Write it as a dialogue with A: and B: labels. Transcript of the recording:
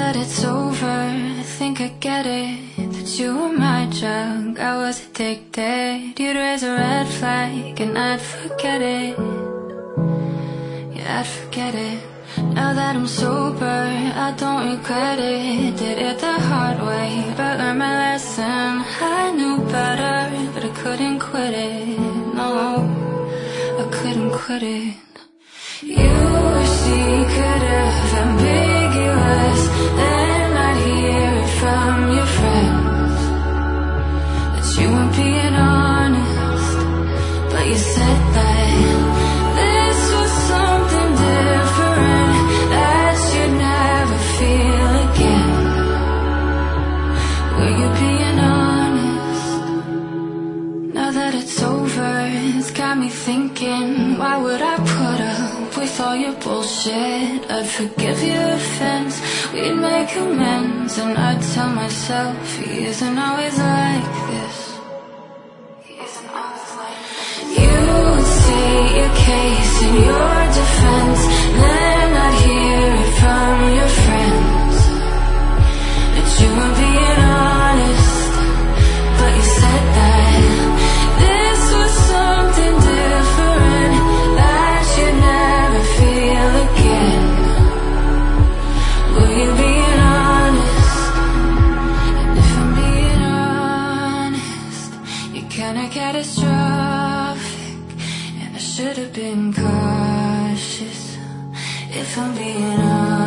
A: that it's over, I think I get it, that you were my drug, I was addicted. You'd raise a red flag and I'd forget it. Yeah, I'd forget it. Now that I'm sober, I don't regret it. Did it the hard way, but learned my lesson. I knew better, but I couldn't quit it. No, I couldn't quit it. You were secretive, ambiguous, then I'd hear it from your friends that you weren't being honest, but you said that this was something different that you'd never feel again. Were you being honest? Now that it's over, it's got me thinking, why would I put up with all your bullshit? I'd forgive your offense, we'd make amends, and I'd tell myself he isn't always like this. You would state your case in your defense, then I'd hear it from your friends that you weren't being honest, but you said that this was something different that you'd never feel again. Were you being honest? And if I'm being honest, you're kinda catastrophic, and I should've been cautious. If I'm being honest.